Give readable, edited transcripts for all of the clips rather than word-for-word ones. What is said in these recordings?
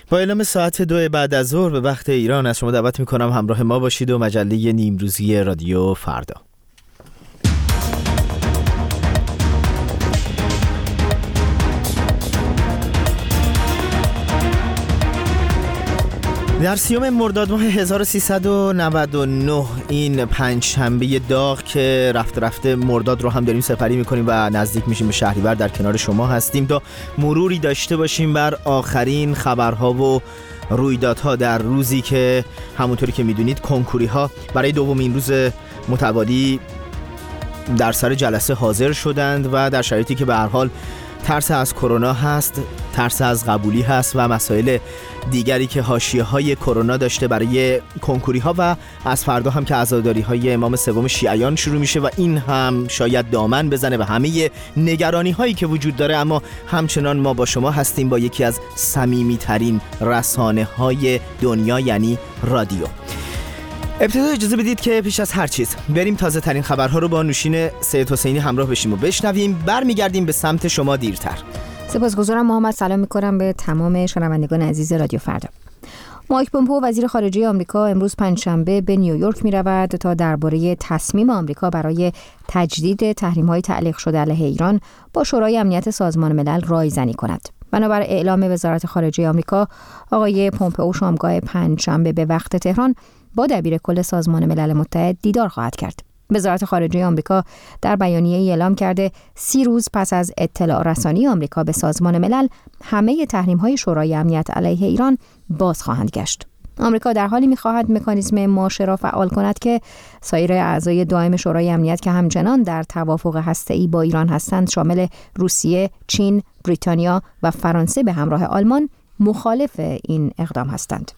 با اعلام ساعت 2 بعد از ظهر به وقت ایران از شما دعوت میکنم همراه ما باشید و مجله نیمروزی رادیو فردا. در 30 مرداد ماه 1399 این پنجشنبه داغ که رفته مرداد رو هم داریم سپری میکنیم و نزدیک میشیم به شهریور، در کنار شما هستیم تا مروری داشته باشیم بر آخرین خبرها و رویدادها در روزی که همونطوری که میدونید کنکوری ها برای دومین روز متوالی در سر جلسه حاضر شدند و در شرایطی که به هر حال ترس از کرونا هست، ترس از قبولی هست و مسائل دیگری که حاشیه‌های کرونا داشته برای کنکوری ها و از فردا هم که عزاداری های امام سوم شیعیان شروع میشه و این هم شاید دامن بزنه به همه نگرانی هایی که وجود داره. اما همچنان ما با شما هستیم با یکی از صمیمی ترین رسانه های دنیا یعنی رادیو. ابتدا اجازه بدید که پیش از هر چیز بریم تازه ترین خبرها رو با نوشین سید حسینی همراه بشیم و بشنویم. برمیگردیم به سمت شما دیرتر. سپاسگزارم محمد. سلام می‌کنم به تمام شنوندگان عزیز رادیو فردا. مایک پومپئو وزیر خارجه آمریکا امروز پنجشنبه به نیویورک می‌رود تا درباره تصمیم آمریکا برای تجدید تحریم‌های تعلیق شده علیه ایران با شورای امنیت سازمان ملل رایزنی کند. بنابر اعلام وزارت خارجه آمریکا، آقای پومپئو شامگاه پنجشنبه به وقت تهران با دبیر کل سازمان ملل متحد دیدار خواهد کرد. وزارت خارجه آمریکا در بیانیه‌ای اعلام کرده 30 روز پس از اطلاع رسانی آمریکا به سازمان ملل، همه تحریم‌های شورای امنیت علیه ایران باز خواهند گشت. آمریکا در حالی می‌خواهد مکانیزم ماشه را فعال کند که سایر اعضای دائم شورای امنیت که همچنان در توافق هسته‌ای با ایران هستند، شامل روسیه، چین، بریتانیا و فرانسه به همراه آلمان، مخالف این اقدام هستند.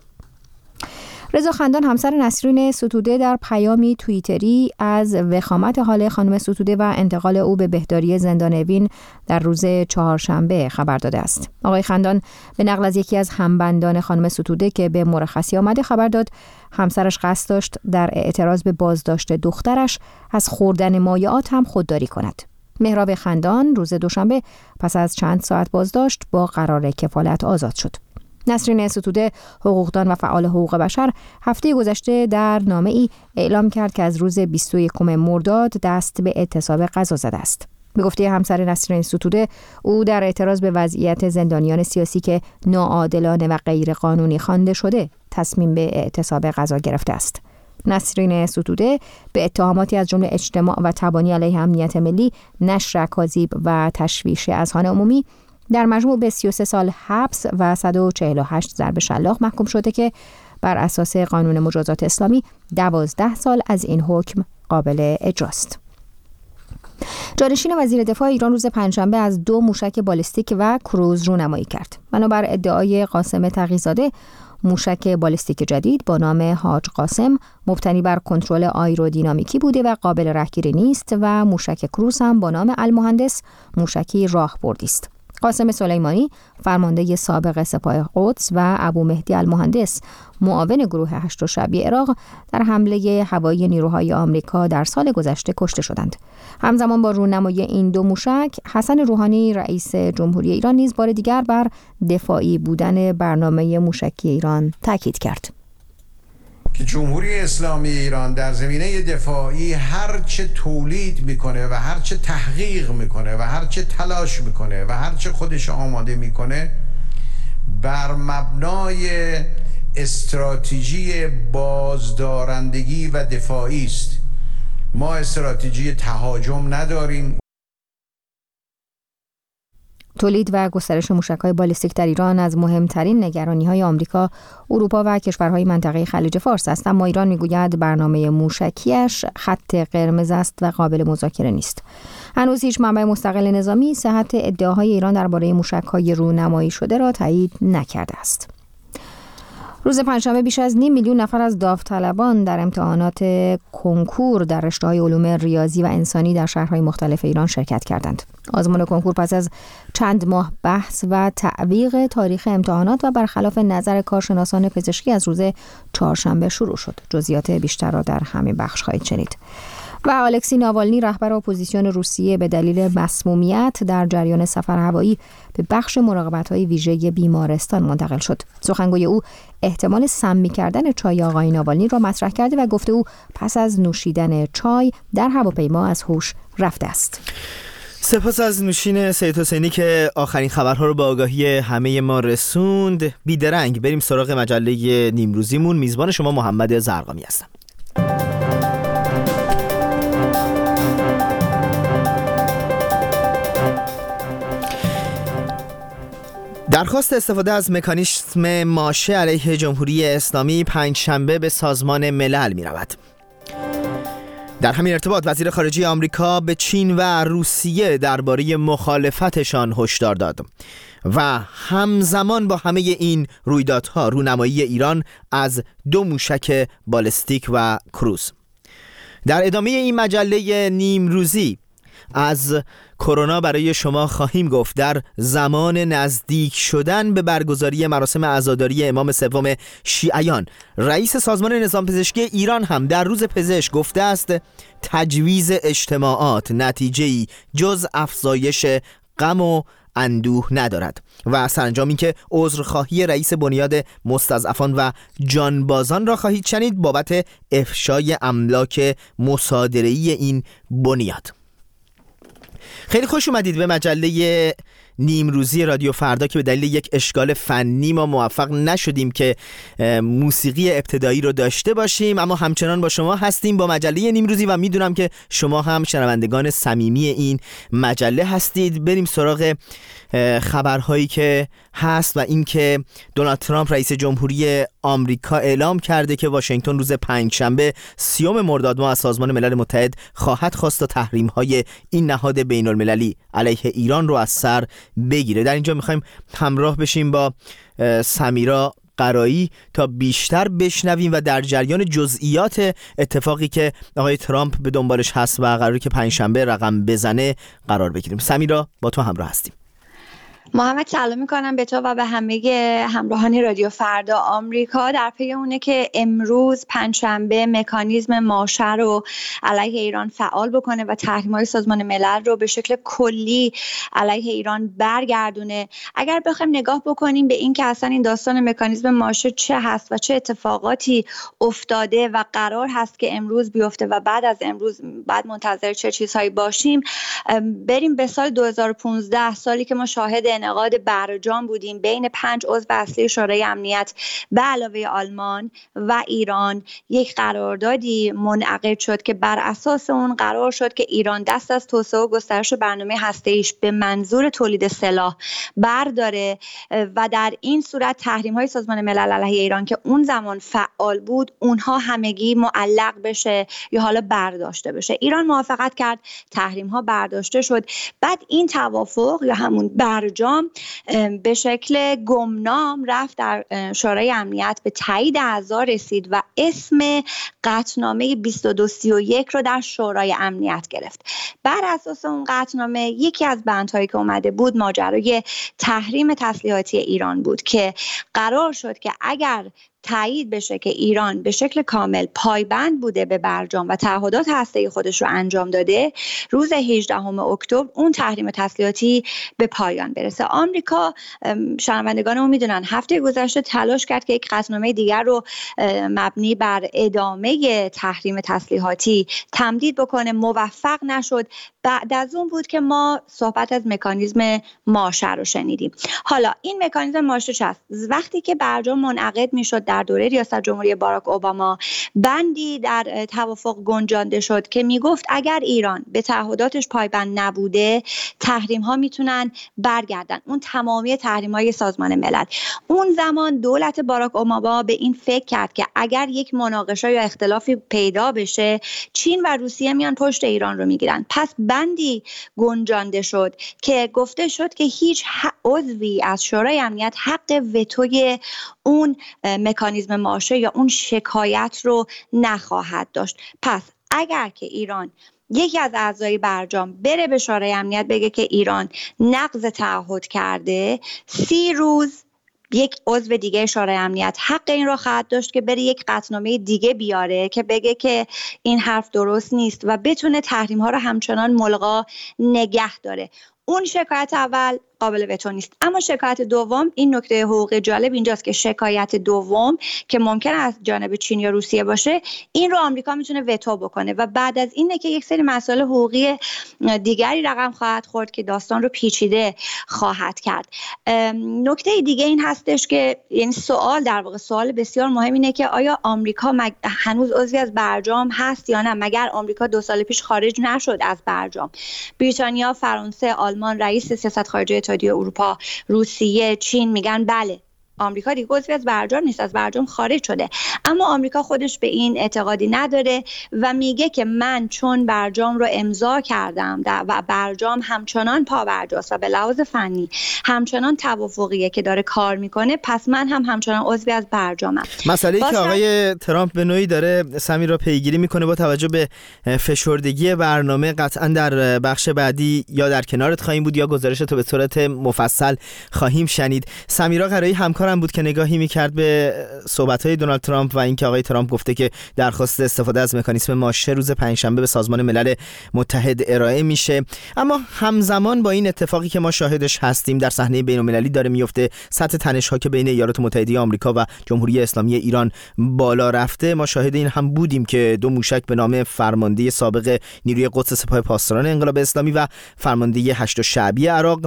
رضا خندان همسر نسرین ستوده در پیامی توییتری از وخامت حال خانم ستوده و انتقال او به بهداری زندان اوین در روز چهارشنبه خبر داده است. آقای خندان به نقل از یکی از همبندان خانم ستوده که به مرخصی آمده خبر داد همسرش قصد داشت در اعتراض به بازداشت دخترش از خوردن مایعات هم خودداری کند. مهراب خندان روز دوشنبه پس از چند ساعت بازداشت با قرار کفالت آزاد شد. نسرین ستوده، حقوقدان و فعال حقوق بشر، هفته گذشته در نامه‌ای اعلام کرد که از روز 21 مرداد دست به اعتصاب غذا زده است. به گفته همسر نسرین ستوده، او در اعتراض به وضعیت زندانیان سیاسی که ناعادلانه و غیر قانونی خوانده شده، تصمیم به اعتصاب غذا گرفته است. نسرین ستوده به اتهاماتی از جمله اجتماع و تبانی علیه امنیت ملی، نشر اکاذیب و تشویش اذهان عمومی در مجموع به 33 سال حبس و 148 ضرب شلاق محکوم شده که بر اساس قانون مجازات اسلامی 12 سال از این حکم قابل اجراست. جانشین وزیر دفاع ایران روز پنجشنبه از 2 موشک بالستیک و کروز رونمایی کرد. بنابر ادعای قاسم تقی‌زاده، موشک بالستیک جدید با نام حاج قاسم مبتنی بر کنترل آیرودینامیکی بوده و قابل رهگیری نیست و موشک کروز هم با نام المهندس موشکی راهبردی است. قاسم سلیمانی، فرمانده سابق سپاه قدس و ابو مهدی المهندس، معاون گروه 8 شعبی عراق، در حمله هوایی نیروهای آمریکا در سال گذشته کشته شدند. همزمان با رونمایی این 2 موشک، حسن روحانی رئیس جمهوری ایران نیز بار دیگر بر دفاعی بودن برنامه موشکی ایران تاکید کرد. که جمهوری اسلامی ایران در زمینه دفاعی هر چه تولید میکنه و هر چه تحقیق میکنه و هر چه تلاش میکنه و هر چه خودش آماده میکنه بر مبنای استراتژی بازدارندگی و دفاعی است. ما استراتژی تهاجم نداریم. تولید و گسترش موشک‌های بالستیک در ایران از مهمترین نگرانی‌های آمریکا، اروپا و کشورهای منطقه خلیج فارس است، اما ایران می‌گوید برنامه موشکیش خط قرمز است و قابل مذاکره نیست. هنوز هیچ منبع مستقل نظامی صحت ادعاهای ایران درباره موشک‌های رونمایی شده را تایید نکرده است. روز پنجشنبه بیش از 5 میلیون نفر از داوطلبان در امتحانات کنکور در رشته‌های علوم ریاضی و انسانی در شهرهای مختلف ایران شرکت کردند. آزمون کنکور پس از چند ماه بحث و تعویق تاریخ امتحانات و برخلاف نظر کارشناسان پزشکی از روز چهارشنبه شروع شد. جزئیات بیشتر را در همین بخش خواهید شنید. و الکسی ناوالنی رهبر اپوزیسیون روسیه به دلیل مسمومیت در جریان سفر هوایی به بخش مراقبت‌های ویژه بیمارستان منتقل شد. سخنگوی او احتمال سمی کردن چای آقای ناوالنی را مطرح کرده و گفته او پس از نوشیدن چای در هواپیما از هوش رفته است. سپاس از نوشین سید حسینی که آخرین خبرها رو با آگاهی همه ما رسوند. بیدرنگ بریم سراغ مجله نیمروزیمون. میزبان شما محمد زرقامی هستم. درخواست استفاده از مکانیزم ماشه علیه جمهوری اسلامی پنجشنبه به سازمان ملل می رود. در همین ارتباط وزیر خارجه آمریکا به چین و روسیه درباره مخالفتشان هشدار داد و همزمان با همه این رویدادها رونمایی ایران از 2 موشک بالستیک و کروز. در ادامه این مجله نیمروزی از کرونا برای شما خواهیم گفت. در زمان نزدیک شدن به برگزاری مراسم عزاداری امام سوم شیعیان، رئیس سازمان نظام پزشکی ایران هم در روز پزشک گفته است تجویز اجتماعات نتیجه‌ای جز افزایش غم و اندوه ندارد. و سرانجام این که عذرخواهی رئیس بنیاد مستضعفان و جانبازان را خواهید شنید بابت افشای املاک مصادره‌ای این بنیاد. خیلی خوش اومدید به مجله نیمروزی رادیو فردا که به دلیل یک اشکال فنی ما موفق نشدیم که موسیقی ابتدایی رو داشته باشیم، اما همچنان با شما هستیم با مجله نیمروزی و میدونم که شما هم شنوندگان صمیمی این مجله هستید. بریم سراغ خبرهایی که هست و این که دونالد ترامپ رئیس جمهوری آمریکا اعلام کرده که واشنگتن روز پنجشنبه 30 مرداد ماه از سازمان ملل متحد خواهد خواست تا تحریم‌های این نهاد بین‌المللی علیه ایران رو از سر بگیره. در اینجا می‌خوایم همراه بشیم با سمیرا قرایی تا بیشتر بشنویم و در جریان جزئیات اتفاقی که آقای ترامپ به دنبالش هست و قراره که پنجشنبه رقم بزنه قرار بگیریم. سمیرا با تو همراه هستیم. محمد سلام میکنم به تو و به همه همراهان رادیو فردا. آمریکا در پی اونه که امروز پنجشنبه مکانیزم ماشه رو علیه ایران فعال بکنه و تحریم‌های سازمان ملل رو به شکل کلی علیه ایران برگردونه. اگر بخوایم نگاه بکنیم به این که اصلا این داستان مکانیزم ماشه چه هست و چه اتفاقاتی افتاده و قرار هست که امروز بیفته و بعد از امروز بعد منتظر چه چیزهایی باشیم، بریم به سال 2015، سالی که ما شاهد انعقاد برجام بودیم بین 5 عضو اصلی شورای امنیت به علاوه آلمان و ایران. یک قراردادی منعقد شد که بر اساس اون قرار شد که ایران دست از توسعه و گسترش برنامه هسته‌ایش به منظور تولید سلاح برداره و در این صورت تحریم‌های سازمان ملل علیه ایران که اون زمان فعال بود اونها همگی معلق بشه یا حالا برداشته بشه. ایران موافقت کرد، تحریم‌ها برداشته شد. بعد این توافق یا همون برجام به شکل گمنام رفت در شورای امنیت به تایید اعضا رسید و اسم قطعنامه 2231 رو در شورای امنیت گرفت. بر اساس اون قطعنامه یکی از بندهایی که اومده بود ماجرای تحریم تسلیحاتی ایران بود که قرار شد که اگر تایید بشه که ایران به شکل کامل پایبند بوده به برجام و تعهدات هسته‌ای خودش رو انجام داده، روز 18 اکتبر اون تحریم تسلیحاتی به پایان برسه. آمریکا، شنوندگانمون میدونن، هفته گذشته تلاش کرد که یک قطعنامه دیگر رو مبنی بر ادامه تحریم تسلیحاتی تمدید بکنه، موفق نشد. بعد از اون بود که ما صحبت از مکانیزم ماشه رو شنیدیم. حالا این مکانیزم ماشه چه است؟ وقتی که برجام منعقد میشد در دوره ریاست جمهوری باراک اوباما، بندی در توافق گنجانده شد که میگفت اگر ایران به تعهداتش پایبند نبوده تحریم ها میتونن برگردن، اون تمامی تحریم های سازمان ملل. اون زمان دولت باراک اوباما به این فکر کرد که اگر یک مناقشه یا اختلافی پیدا بشه چین و روسیه میان پشت ایران رو میگیرن. پس بندی گنجانده شد که گفته شد که هیچ عضوی از شورای امنیت حق وتوی اون مکانیزم ماشه یا اون شکایت رو نخواهد داشت. پس اگر که ایران یکی از اعضای برجام بره به شورای امنیت بگه که ایران نقض تعهد کرده، 30 روز یک عضو دیگه شورای امنیت حق این رو خواهد داشت که بره یک قطعنامه دیگه بیاره که بگه که این حرف درست نیست و بتونه تحریم ها رو همچنان ملغا نگه داره. اون شکایت اول قابل وتو نیست. اما شکایت دوم، این نکته حقوقی جالب اینجاست که شکایت دوم که ممکن است جانب چین یا روسیه باشه، این رو آمریکا میتونه وتو بکنه و بعد از اینه که یک سری مسائل حقوقی دیگری رقم خواهد خورد که داستان رو پیچیده خواهد کرد. نکته دیگه این هستش که یعنی سوال بسیار مهم اینه که آیا آمریکا هنوز عضوی از برجام هست یا نه؟ مگر آمریکا 2 سال پیش خارج نشد از برجام؟ بریتانیا، فرانسه، آلمان، رئیس سیاست خارجی اتحادیه اروپا، روسیه، چین میگن بله آمریکا دیگه عضو از برجام نیست، از برجام خارج شده. اما آمریکا خودش به این اعتقادی نداره و میگه که من چون برجام رو امضا کردم و برجام همچنان پابرجاست و به لحاظ فنی همچنان توافقیه که داره کار میکنه، پس من همچنان عضوی از برجامم. مسئله‌ای که آقای ترامپ به نوعی داره سمیر را پیگیری میکنه با توجه به فشردگی برنامه، قطعا در بخش بعدی یا در کنارت خواهیم بود یا گزارش تو به صورت مفصل خواهیم شنید. سمیرا قرایی همکارم بود که نگاهی میکرد به صحبت‌های دونالد ترامپ و اینکه آقای ترامپ گفته که درخواست استفاده از مکانیزم ماشه روز پنجشنبه به سازمان ملل متحد ارائه میشه. اما همزمان با این اتفاقی که ما شاهدش هستیم در صحنه بین‌المللی داره میفته، سطح تنش‌ها که بین ایالات متحده آمریکا و جمهوری اسلامی ایران بالا رفته، ما شاهد این هم بودیم که 2 موشک به نام فرمانده سابق نیروی قدس سپاه پاسداران انقلاب اسلامی و فرمانده 8 شعبی عراق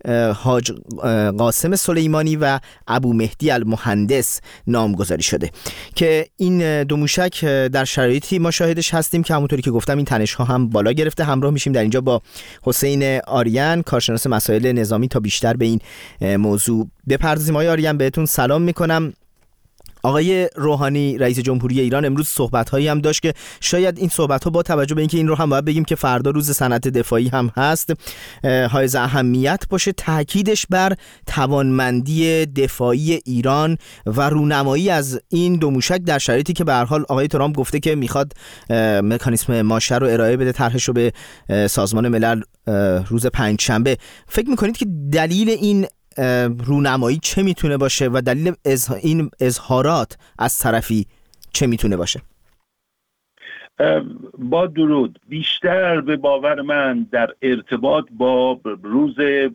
حاج قاسم سلیمانی و ابو مهدی المهندس نامگذاری شده که این 2 موشک در شرایطی ما شاهدش هستیم که همونطوری که گفتم این تنش‌ها هم بالا گرفته. همراه میشیم در اینجا با حسین آریان، کارشناس مسائل نظامی، تا بیشتر به این موضوع بپردازیم. آقای آریان بهتون سلام میکنم. آقای روحانی رئیس جمهوری ایران امروز صحبت‌هایی هم داشت که شاید این صحبت‌ها با توجه به اینکه این رو هم باید بگیم که فردا روز صنعت دفاعی هم هست حائز اهمیت باشه، تاکیدش بر توانمندی دفاعی ایران و رونمایی از این 2 موشک در شرایطی که به هر حال آقای ترامپ گفته که میخواد مکانیزم ماشه رو ارائه بده، طرحش رو به سازمان ملل روز پنجشنبه. فکر می‌کنید که دلیل این رونمایی چه میتونه باشه و دلیل این اظهارات از طرفی چه میتونه باشه؟ با درود، بیشتر به باور من در ارتباط با روز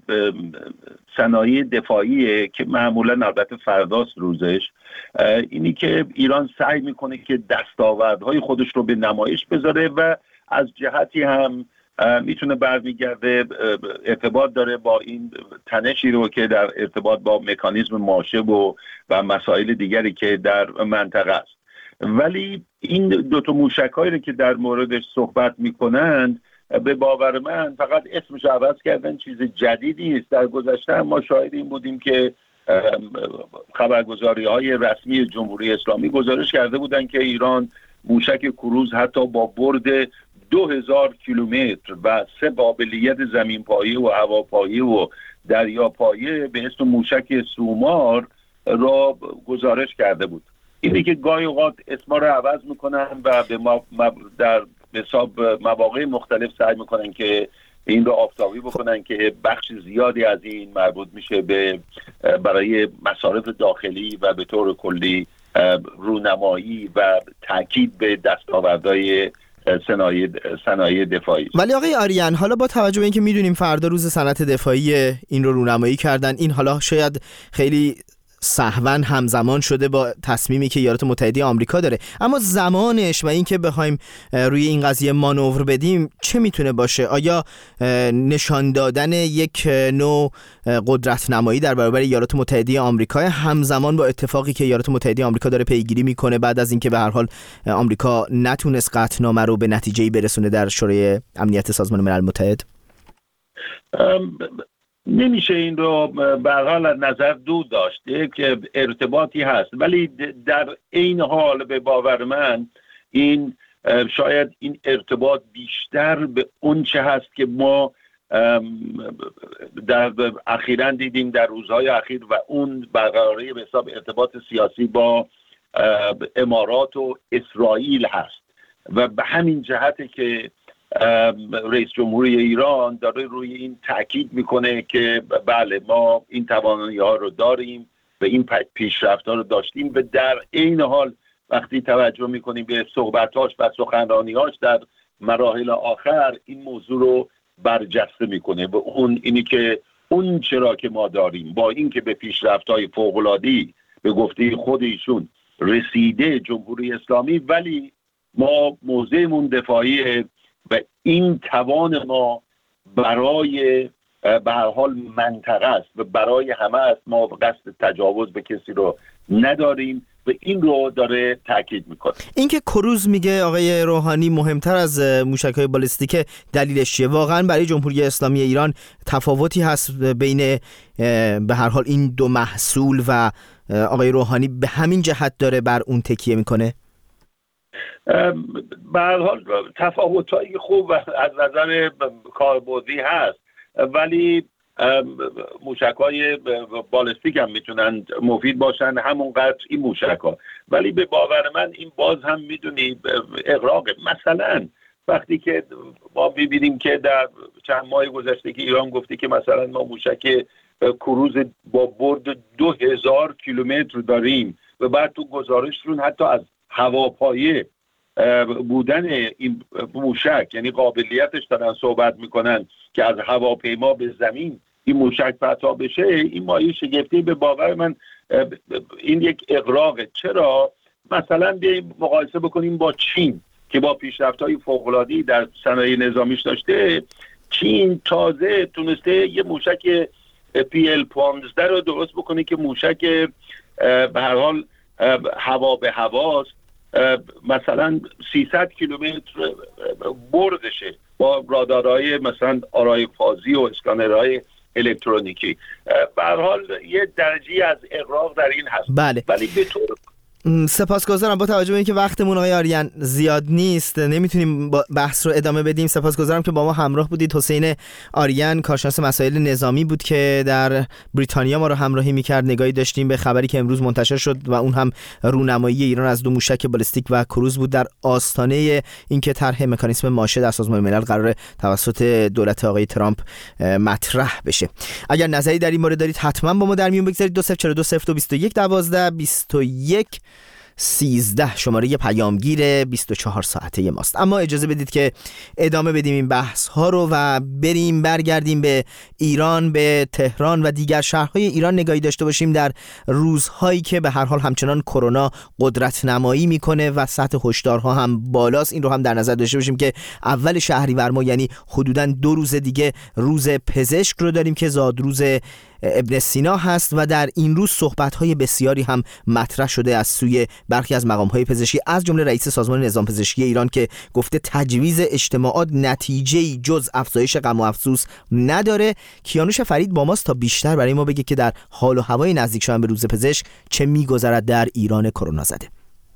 صنایع دفاعیه که معمولا البته فرداست روزش، اینی که ایران سعی میکنه که دستاوردهای خودش رو به نمایش بذاره و از جهتی هم میتونه برمیگرده ارتباط داره با این تنشی رو که در ارتباط با مکانیزم ماشه و مسائل دیگری که در منطقه است. ولی این 2 موشک‌هایی رو که در موردش صحبت میکنند به باور من فقط اسمش عوض کردن، چیز جدیدی نیست. در گذشته ما شاهد این بودیم که خبرگزاری‌های رسمی جمهوری اسلامی گزارش کرده بودند که ایران موشک کروز حتی با برد 2000 کیلومتر و 3 قابلیت زمین‌پایه و هواپایه و دریاپایه به اسم موشک سومار را گزارش کرده بود. اینی که گاهی اوقات اسما رو عوض میکنن و در حساب مواقع مختلف سعی میکنن که این رو آفتابی بکنن که بخش زیادی از این مربوط میشه به برای مصارف داخلی و به طور کلی رونمایی و تاکید به دستاوردهای صنایع دفاعی. ولی آقای آریان، حالا با توجه به اینکه میدونیم فردا روز صنعت دفاعی این رو رونمایی کردن، این حالا شاید خیلی سهواً همزمان شده با تصمیمی که ایالات متحده آمریکا داره، اما زمانش و اینکه بخوایم روی این قضیه مانور بدیم چه میتونه باشه؟ آیا نشان دادن یک نوع قدرت نمایی در برابر ایالات متحده آمریکا همزمان با اتفاقی که ایالات متحده آمریکا داره پیگیری میکنه بعد از اینکه به هر حال آمریکا نتونست قطعنامه رو به نتیجه‌ای برسونه در شورای امنیت سازمان ملل متحد؟ نمیشه این رو به هر حال از نظر دور داشت، که ارتباطی هست، ولی در این حال به باور من این شاید این ارتباط بیشتر به اون چه هست که ما در اخیراً دیدیم در روزهای اخیر و اون برقراری به حساب ارتباط سیاسی با امارات و اسرائیل هست و به همین جهته که رئیس جمهوری ایران داره روی این تاکید میکنه که بله ما این توانایی ها رو داریم، و این پیشرفت‌ها رو داشتیم و در عین حال وقتی توجه می‌کنیم به صحبت‌هاش و سخنرانی‌هاش در مراحل آخر این موضوع رو برجسته می‌کنه و اینی که اون چرا که ما داریم با این که به پیشرفت‌های فوق‌العاده‌ای به گفته خود ایشون رسیده جمهوری اسلامی، ولی ما موضعمون دفاعیه و این توان ما برای به هر حال منطقه است و برای همه است. ما قصد تجاوز به کسی رو نداریم و این رو داره تاکید میکنه. این که کروز میگه آقای روحانی مهمتر از موشک‌های بالستیک، دلیلش چیه؟ واقعا برای جمهوری اسلامی ایران تفاوتی هست بین به هر حال این دو محصول و آقای روحانی به همین جهت داره بر اون تکیه میکنه؟ به هر حال تفاوت‌های خوب از نظر کاربردی هست، ولی موشک‌های بالستیک هم میتونن مفید باشن همونقدر این موشک‌ها، ولی به باور من این باز هم میدونی اغراق. مثلا وقتی که ما ببینیم که در چند ماه گذشته که ایران گفته که مثلا ما موشک کروز با برد 2000 کیلومتر داریم و بعد تو گزارششون حتی از هواپایه بودن این موشک، یعنی قابلیتش دارن صحبت میکنن که از هواپیما به زمین این موشک پرتاب بشه، این مایه شگفتی به باور من این یک اغراقه. چرا؟ مثلا بیاییم مقایسه بکنیم با چین که با پیشرفت‌های فوق‌العاده‌ای در صنایع نظامیش داشته. چین تازه تونسته یه موشک PL-15 رو درست بکنه که موشک به هر حال هوا به هواست، مثلا 300 کیلومتر بردشه با رادارهای مثلا آرای فازی و اسکانرهای الکترونیکی. به هر حال یه درجه از اغراق در این هست. بله. ولی به طور سپاسگزارم. با توجه به اینکه وقتمون آقای آریان زیاد نیست نمیتونیم بحث رو ادامه بدیم. سپاسگزارم که با ما همراه بودید. حسین آریان کارشناس مسائل نظامی بود که در بریتانیا ما رو همراهی میکرد. نگاهی داشتیم به خبری که امروز منتشر شد و اون هم رونمایی ایران از 2 موشک بالستیک و کروز بود در آستانه اینکه طرح مکانیزم ماشه در سازمان ملل قرار توسط دولت آقای ترامپ مطرح بشه. اگر نظری در این مورد دارید حتما با ما در میون بگذارید. 20420221 13 شماره پیامگیر 24 ساعته ماست. اما اجازه بدید که ادامه بدیم این بحث ها رو و برگردیم به ایران، به تهران و دیگر شهرهای ایران نگاهی داشته باشیم در روزهایی که به هر حال همچنان کرونا قدرت نمایی میکنه و سطح هشدارها هم بالاست. این رو هم در نظر داشته باشیم که اول شهریور ما، یعنی حدوداً 2 روز دیگه، روز پزشک رو داریم که زادروز ابن سینا هست و در این روز صحبت‌های بسیاری هم مطرح شده از سوی برخی از مقام‌های پزشکی، از جمله رئیس سازمان نظام پزشکی ایران که گفته تجویز اجتماعات نتیجه‌ای جز افزایش غم و افسوس نداره. کیانوش فرید با ماست تا بیشتر برای ما بگه که در حال و هوای نزدیک شدن به روز پزشک چه می‌گذرد در ایران کرونا زده.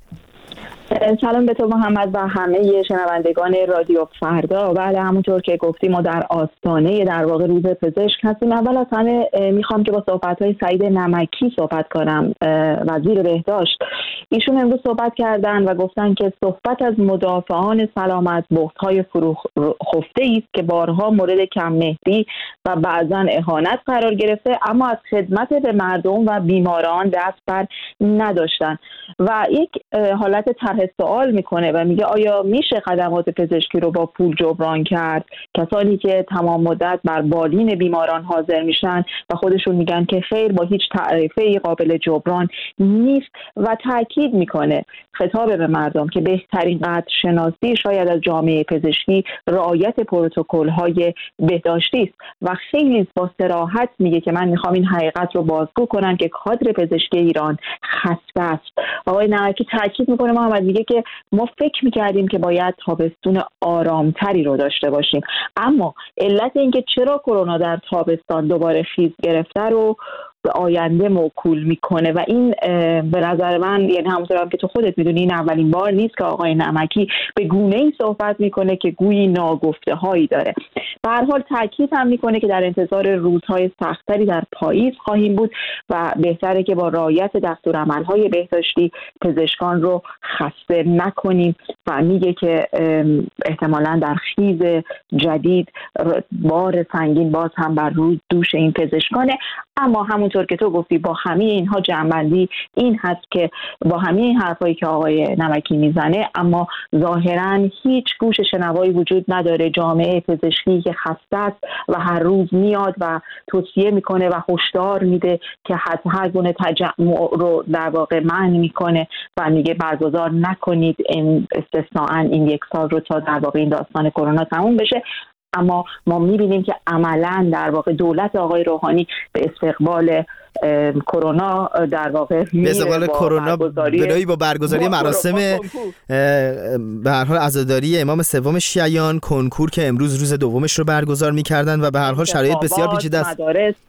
سلام به تو محمد و همه شنوندگان رادیو فردا. بله، همونطور که گفتیم ما در آستانه در واقع روز پزشک هستیم. اول از همه میخوام که با صحبت‌های سعید نمکی صحبت کنم، وزیر بهداشت. ایشون امروز صحبت کردن و گفتن که صحبت از مدافعان سلامت بهت‌های فروخفته است که بارها مورد کم‌مهری و بعضاً اهانت قرار گرفته، اما از خدمت به مردم و بیماران دست بر نداشتن و یک حالت طرح سوال میکنه و میگه آیا میشه خدمات پزشکی رو با پول جبران کرد؟ کسانی که تمام مدت بر بالین بیماران حاضر میشن و خودشون میگن که خیر، با هیچ تعرفه‌ای قابل جبران نیست و تاکید میکنه خطاب به مردم که بهترین قدر شناسی شاید از جامعه پزشکی رعایت پروتکل‌های بهداشتی است و خیلی با صراحت میگه که من میخوام این حقیقت رو بازگو کنم که کادر پزشکی ایران خسته است. آقای نمکی تاکید میکنه، محمد، میگه که ما فکر میکردیم که باید تابستون آرامتری رو داشته باشیم، اما علت اینکه چرا کرونا در تابستان دوباره خیز گرفته رو به آینده موکول میکنه و این به نظر من، یعنی همونطور هم که تو خودت میدونی، این اولین بار نیست که آقای نمکی به گونه‌ای صحبت میکنه که گویی ناگفته هایی داره. به هر حال تاکید هم میکنه که در انتظار روزهای سختری در پاییز خواهیم بود و بهتره که با رعایت دستورالعمل‌های بهداشتی پزشکان رو خسته نکنیم و میگه که احتمالاً در خیز جدید بار سنگین باز هم بر روی دوش این پزشکانه. اما همونطور که تو گفتی با همه اینها جمع‌بندی این هست که با همه این حرفایی که آقای نمکی میزنه، اما ظاهراً هیچ گوش شنوایی وجود نداره. جامعه پزشکی که خسته است و هر روز میاد و توصیه میکنه و هشدار میده که هر گونه تجمع رو در واقع منع میکنه و میگه برگزار نکنید این استثناءً این یک سال رو تا در واقع این داستان کرونا تموم بشه. اما ما میبینیم که عملاً در واقع دولت آقای روحانی به استقبال کرونا در واقع به استقبال کرونا برای با برگزاری مراسم به هر حال عزاداری امام سوم شیعیان، کنکور که امروز روز دومش رو برگزار می‌کردن و به هر حال شرایط بسیار پیچیده است.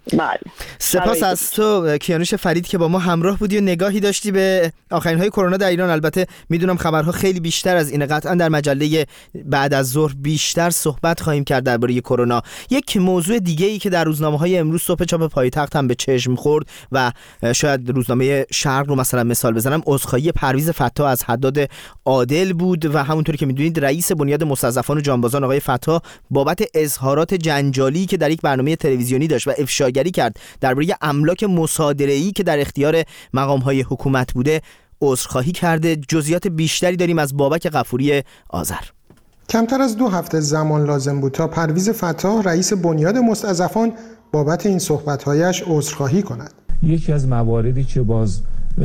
سپاس از تو کیانوش فرید که با ما همراه بودی و نگاهی داشتی به آخرین‌های کرونا در ایران. البته میدونم خبرها خیلی بیشتر از اینه، قطعا در مجله بعد از ظهر بیشتر صحبت خواهیم کرد درباره کرونا. یک موضوع دیگه‌ای که در روزنامه‌های امروز صبح چاپ پایتخت هم به چشم خورد و شاید روزنامه شرق رو مثلا مثال بزنم، عذرخواهی پرویز فتاح از حداد عادل بود و همونطوری که میدونید رئیس بنیاد مستضعفان و جانبازان آقای فتاح بابت اظهارات جنجالی که در یک برنامه تلویزیونی داشت و افشاگری کرد درباره املاک مصادره‌ای که در اختیار مقام‌های حکومت بوده عذرخواهی کرده. جزئیات بیشتری داریم از بابک غفوری آذر. کمتر از 2 هفته زمان لازم بود تا پرویز فتاح رئیس بنیاد مستضعفان بابت این صحبت‌هایش عذرخواهی کند. یکی از مواردی که باز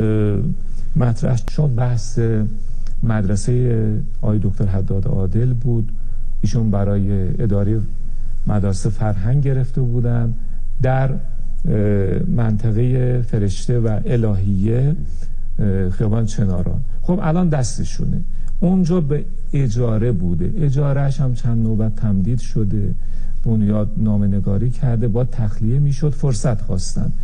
مطرح شد بحث مدرسه آقای دکتر حداد عادل بود. ایشون برای اداره مدارس فرهنگ گرفته بودن در منطقه فرشته و الهیه خیابان چناران. خب الان دستشونه، اونجا به اجاره بوده، اجارهش هم چند نوبت تمدید شده، بنیاد نامه‌نگاری کرده، با تخلیه میشد، فرصت خواستن.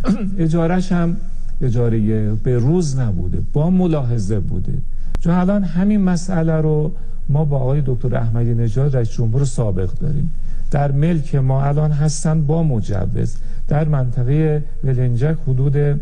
اجارهش هم اجاره به روز نبوده، با ملاحظه بوده. چون الان همین مسئله رو ما با آقای دکتر احمدی نژاد رئیس جمهور سابق داریم. در ملک ما الان هستن با مجوز در منطقه ولنجک حدود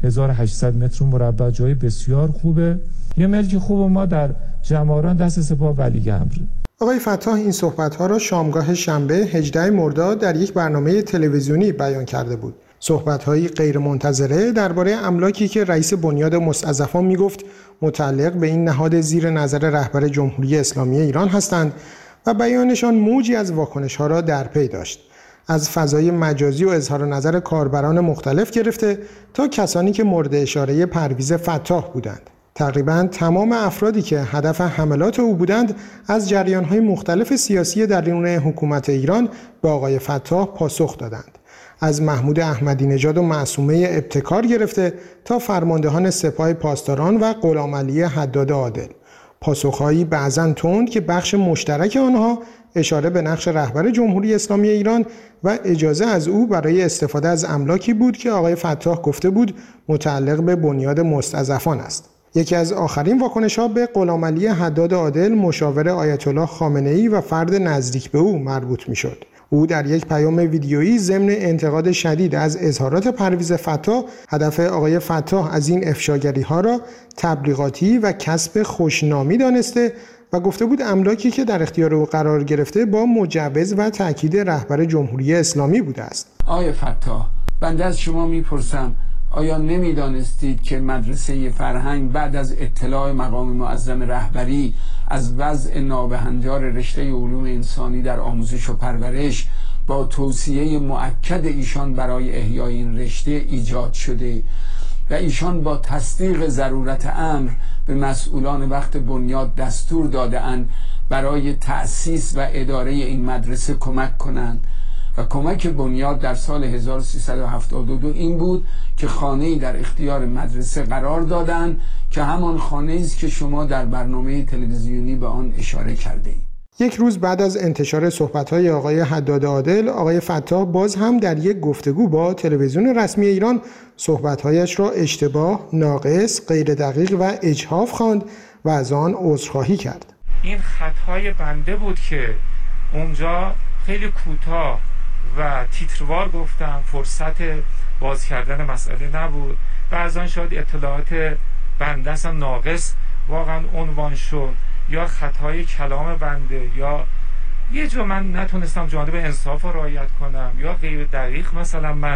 1800 متر مربع، جای بسیار خوبه. یه ملک خوب ما در جماران دست سپاه ولیعمر. آقای فتاح این صحبت‌ها را شامگاه شنبه 18 مرداد در یک برنامه تلویزیونی بیان کرده بود. صحبت‌هایی غیرمنتظره درباره املاکی که رئیس بنیاد مستضعفان میگفت متعلق به این نهاد زیر نظر رهبر جمهوری اسلامی ایران هستند و بیانشان موجی از واکنش‌ها را در پی داشت. از فضای مجازی و اظهار نظر کاربران مختلف گرفته تا کسانی که مورد اشاره پرویز فتاح بودند. تقریباً تمام افرادی که هدف حملات او بودند از جریان‌های مختلف سیاسی درون حکومت ایران به آقای فتاح پاسخ دادند. از محمود احمدی نژاد و معصومه ابتکار گرفته تا فرماندهان سپاه پاسداران و غلامعلی حداد عادل. پاسخهایی بعضاً تند که بخش مشترک آنها اشاره به نقش رهبر جمهوری اسلامی ایران و اجازه از او برای استفاده از املاکی بود که آقای فتاح گفته بود متعلق به بنیاد مستضعفان است. یکی از آخرین واکنش‌ها به غلامعلی حداد عادل، مشاور آیت الله خامنه‌ای و فرد نزدیک به او مربوط می‌شد. او در یک پیام ویدیویی ضمن انتقاد شدید از اظهارات پرویز فتاح، هدف آقای فتاح از این افشاگری‌ها را تبلیغاتی و کسب خوشنامی دانسته و گفته بود املاکی که در اختیار او قرار گرفته با مجوز و تأکید رهبر جمهوری اسلامی بوده است. آقای فتاح، بنده از شما میپرسم آیا نمیدانستید که مدرسه فرهنگ بعد از اطلاع مقام معظم رهبری از وضع نابهنجار رشته علوم انسانی در آموزش و پرورش با توصیه مؤکد ایشان برای احیای این رشته ایجاد شده و ایشان با تصدیق ضرورت امر به مسئولان وقت بنیاد دستور داده اند برای تأسیس و اداره این مدرسه کمک کنند و کمک بنیاد در سال 1372 این بود که خانه‌ای در اختیار مدرسه قرار دادند که همان خانه‌ای است که شما در برنامه تلویزیونی به آن اشاره کردید. یک روز بعد از انتشار صحبت‌های آقای حداد عادل، آقای فتاح باز هم در یک گفتگو با تلویزیون رسمی ایران صحبت‌هایش را اشتباه، ناقص، غیر دقیق و اجحاف خواند و از آن عذرخواهی کرد. این خطای بنده بود که اونجا خیلی کوتاه و تیتروار گفتم، فرصت باز کردن مسئله نبود. بعضا شاید اطلاعات بنده اصلا ناقص واقعا عنوان شد یا خطای کلام بنده یا یه جا من نتونستم جانب انصاف رو رعایت کنم یا غیر دقیق مثلا من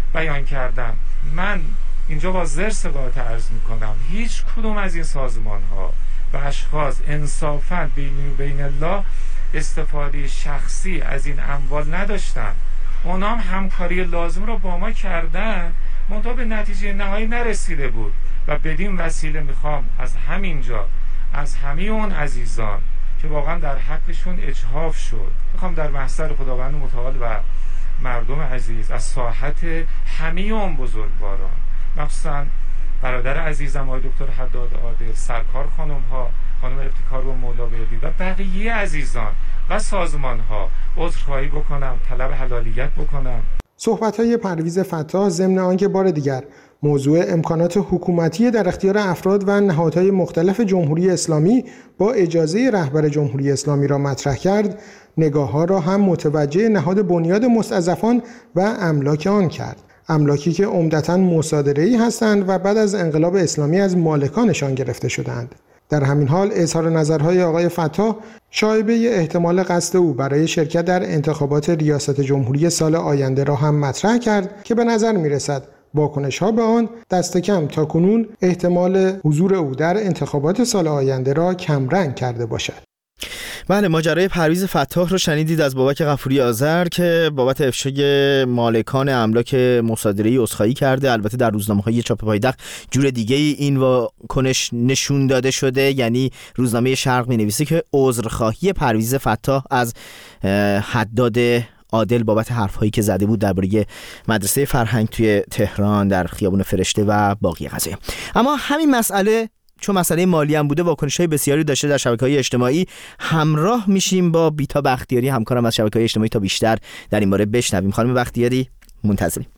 بیان کردن. من اینجا با زر صحبت عرض میکنم هیچ کدوم از این سازمان ها و اشخاص انصافاً بین الله استفاده شخصی از این اموال نداشتن. اونا هم همکاری لازم رو با ما کردن، منتها به نتیجه نهایی نرسیده بود و بدین وسیله میخوام از همینجا از همه اون عزیزان که واقعا در حقشون اجحاف شد، میخوام در محضر خداوند متعال و مردم عزیز از ساحت همه اون بزرگواران، مخصوصا برادر عزیزم آقای دکتر حداد عادل، سرکار خانم ابتکار و مولابیدی و بقیه عزیزان و سازمان ها عذرخواهی بکنم، طلب حلالیت بکنم. صحبت‌های پرویز فتاح ضمن آنکه بار دیگر موضوع امکانات حکومتی در اختیار افراد و نهادهای مختلف جمهوری اسلامی با اجازه رهبر جمهوری اسلامی را مطرح کرد، نگاه‌ها را هم متوجه نهاد بنیاد مستضعفان و املاک آن کرد. املاکی که عمدتاً مصادره‌ای هستند و بعد از انقلاب اسلامی از مالکانشان گرفته شدند. در همین حال اظهار نظرهای آقای فتاح شایبه احتمال قصد او برای شرکت در انتخابات ریاست جمهوری سال آینده را هم مطرح کرد که به نظر می‌رسد واکنش‌ها به آن دست کم تا کنون احتمال حضور او در انتخابات سال آینده را کمرنگ کرده باشد. بله، ماجرای پرویز فتاح رو شنیدید از بابک غفوری آذر که بابت افشای مالکان املاک مصادره‌ای عذرخواهی کرده. البته در روزنامه‌های چاپ پایتخت جور دیگه این واکنش نشون داده شده، یعنی روزنامه شرق می‌نویسه که عذرخواهی پرویز فتاح از حداد عادل بابت حرف‌هایی که زده بود درباره مدرسه فرهنگ توی تهران در خیابون فرشته و باقی قضایا. اما همین مسئله چون مسئله مالی هم بوده واکنش‌های بسیاری داشته در شبکه‌های اجتماعی. همراه میشیم با بیتا بختیاری، همکارم از شبکه‌های اجتماعی، تا بیشتر در این باره بشنویم. خانم بختیاری منتظریم.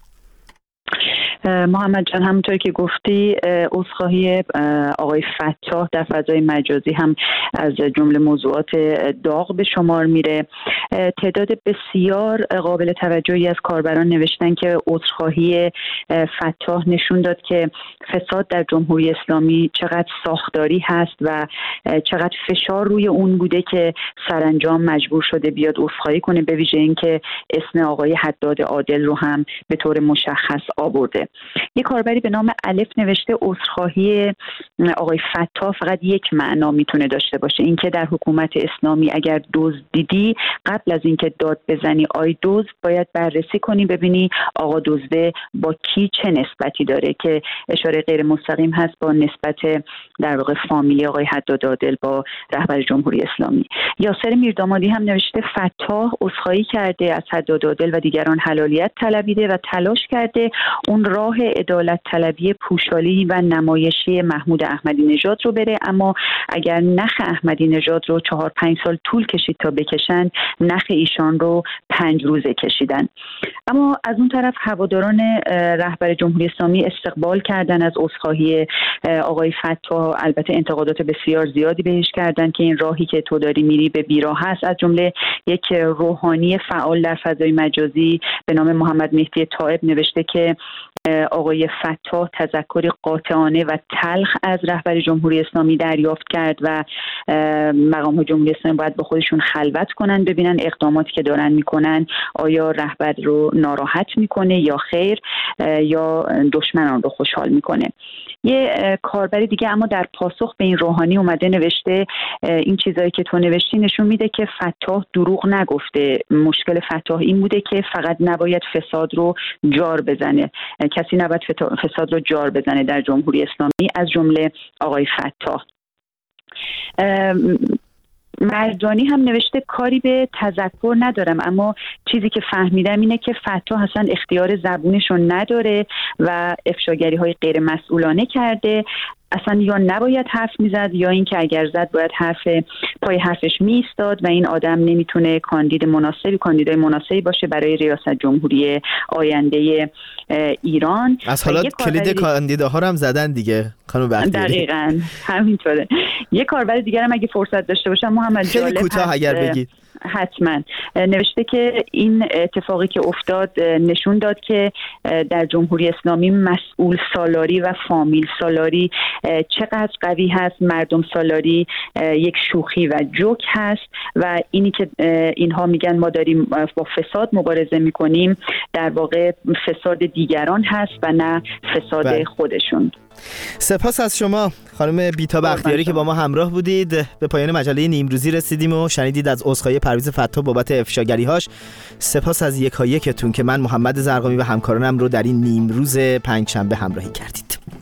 محمد جان، همونطور که گفتی عذرخواهی آقای فتاح در فضای مجازی هم از جمله موضوعات داغ به شمار میره. تعداد بسیار قابل توجهی از کاربران نوشتن که عذرخواهی فتاح نشون داد که فساد در جمهوری اسلامی چقدر ساختاری هست و چقدر فشار روی اون بوده که سرانجام مجبور شده بیاد عذرخواهی کنه، به ویژه اینکه اسم آقای حداد عادل رو هم به طور مشخص آورده. یک کاربری به نام الف نوشته عذرخواهی آقای فتاح فقط یک معنا میتونه داشته باشه، اینکه در حکومت اسلامی اگر دزد دیدی قبل از اینکه داد بزنی آی دزد باید بررسی کنی ببینی آقا دزده با کی چه نسبتی داره، که اشاره غیر مستقیم هست با نسبت در واقع فامیلی آقای حداد عادل با رهبر جمهوری اسلامی. یاسر میردامادی هم نوشته فتاح عذرخواهی کرده از حداد عادل و دیگران حلالیت طلبیده و تلاش کرده اون راه عدالت طلبی پوشالی و نمایشی محمود احمدی نژاد رو بره، اما اگر نخ احمدی نژاد رو 4-5 سال طول کشید تا بکشن، نخ ایشان رو 5 روزه کشیدن. اما از اون طرف هواداران رهبر جمهوری اسلامی استقبال کردن از عذرخواهی آقای فتاح. البته انتقادات بسیار زیادی بهش کردن که این راهی که تو داری میری به بیراه هست. از جمله یک روحانی فعال در فضای مجازی به نام محمد مهدی طائب نوشته که آقای فتاح تذکری قاطعانه و تلخ از رهبر جمهوری اسلامی دریافت کرد و مقام‌های جمهوری اسلامی باید با خودشون خلوت کنن ببینن اقداماتی که دارن میکنن آیا رهبر رو ناراحت میکنه یا خیر، یا دشمنان رو خوشحال میکنه. یه کاربری دیگه اما در پاسخ به این روحانی اومده نوشته این چیزایی که تو نوشتی نشون میده که فتاح دروغ نگفته. مشکل فتاح این بوده که فقط نباید فساد رو جار بزنه، کسی نباید فساد رو جار بزنه در جمهوری اسلامی، از جمله آقای فتاح. مرجانی هم نوشته کاری به تذکر ندارم، اما چیزی که فهمیدم اینه که فتاح اصلا اختیار زبونشون نداره و افشاگری های غیر مسئولانه کرده. اصلا یا نباید حرف میزد یا اینکه اگر زد باید پای حرفش میایستاد و این آدم نمیتونه کاندیدای مناسبی باشه برای ریاست جمهوری آینده ایران. از حالا کلید کاندیداها رو هم زدن دیگه، خانم بختیاری. دقیقاً همینطوره. یه کاربر دیگه هم اگه فرصت داشته باشم محمد، خیلی کوتاه اگر بگید. حتما. نوشته که این اتفاقی که افتاد نشون داد که در جمهوری اسلامی مسئول سالاری و فامیل سالاری چقدر قوی هست. مردم سالاری یک شوخی و جوک هست و اینی که اینها میگن ما داریم با فساد مبارزه میکنیم، در واقع فساد دیگران هست و نه فساد خودشون. سپاس از شما خانم بیتا بختیاری که با ما همراه بودید. به پایان مجله نیمروزی رسیدیم و شنیدید از عذرخواهی پرویز فتاح بابت افشاگری‌هاش. سپاس از یکایکتون که من محمد زرقامی و همکارانم رو در این نیمروز پنجشنبه همراهی کردید.